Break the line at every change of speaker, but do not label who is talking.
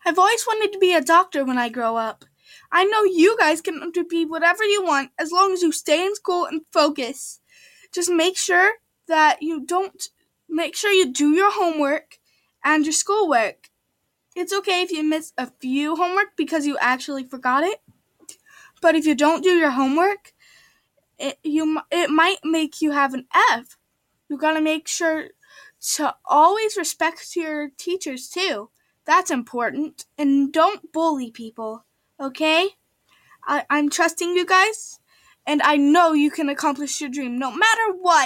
I've always wanted to be a doctor when I grow up. I know you guys can be whatever you want as long as you stay in school and focus. Just make sure that make sure you do your homework and your schoolwork. It's okay if you miss a few homework because you actually forgot it. But if you don't do your homework, it might make you have an F. You gotta make sure to always respect your teachers too. That's important. And don't bully people, okay? I'm trusting you guys, and I know you can accomplish your dream no matter what.